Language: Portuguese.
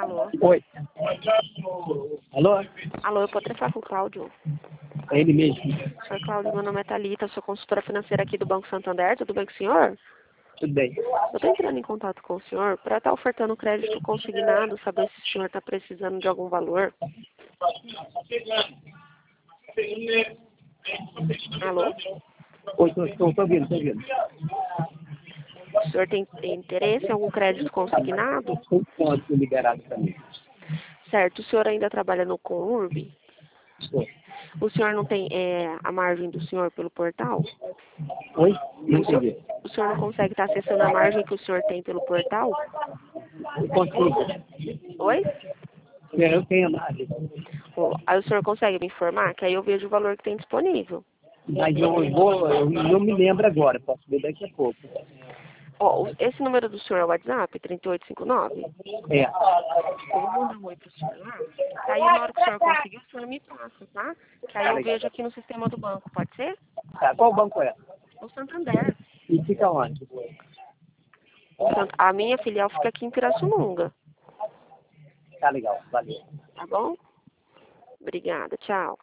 Alô? Oi. Alô? Alô, eu poderia falar com o Cláudio? É ele mesmo. Senhor Cláudio, meu nome é Thalita, sou consultora financeira aqui do Banco Santander, tudo bem com o senhor? Tudo bem. Eu estou entrando em contato com o senhor para estar ofertando crédito consignado, saber se o senhor está precisando de algum valor. Alô? Oi, estou ouvindo. O senhor tem interesse em algum crédito consignado? Um ponto liberado também. Certo, o senhor ainda trabalha no Conurb? Estou. O senhor não tem a margem do senhor pelo portal? Oi? Não entendi. O senhor não consegue estar acessando a margem que o senhor tem pelo portal? Eu consigo. Oi? Eu tenho a margem. Aí o senhor consegue me informar? Que aí eu vejo o valor que tem disponível. Mas eu não me lembro agora. Posso ver daqui a pouco. Ó, esse número do senhor é o WhatsApp, 3859? É. Eu vou mandar um oi pro senhor lá. Que aí na hora que o senhor conseguir, o senhor me passa, tá? Que aí eu vejo aqui no sistema do banco, pode ser? Tá. Qual banco é? O Santander. E fica onde? A minha filial fica aqui em Pirassununga, Tá legal. Valeu. tá bom? Obrigada, tchau.